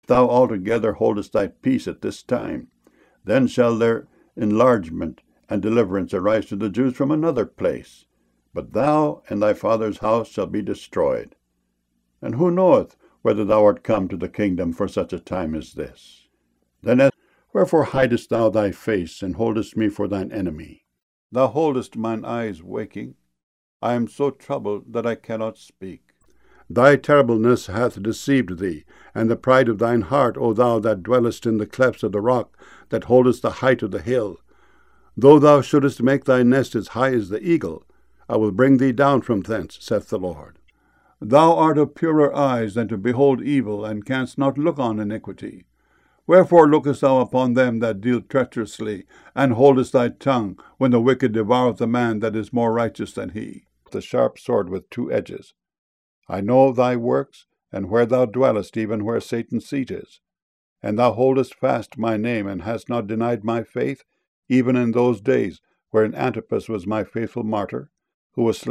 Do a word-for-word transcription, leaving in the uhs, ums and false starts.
thou altogether holdest thy peace at this time, then shall their enlargement and deliverance arise to the Jews from another place. But thou and thy father's house shall be destroyed. And who knoweth whether thou art come to the kingdom for such a time as this? Then as, wherefore hidest thou thy face, and holdest me for thine enemy? Thou holdest mine eyes waking. I am so troubled that I cannot speak. Thy terribleness hath deceived thee, and the pride of thine heart, O thou that dwellest in the clefts of the rock, that holdest the height of the hill. Though thou shouldest make thy nest as high as the eagle, I will bring thee down from thence, saith the Lord. Thou art of purer eyes than to behold evil, and canst not look on iniquity. Wherefore lookest thou upon them that deal treacherously, and holdest thy tongue, when the wicked devoureth a man that is more righteous than he? The sharp sword with two edges. I know thy works, and where thou dwellest, even where Satan's seat is. And thou holdest fast my name, and hast not denied my faith, even in those days wherein Antipas was my faithful martyr, who was slain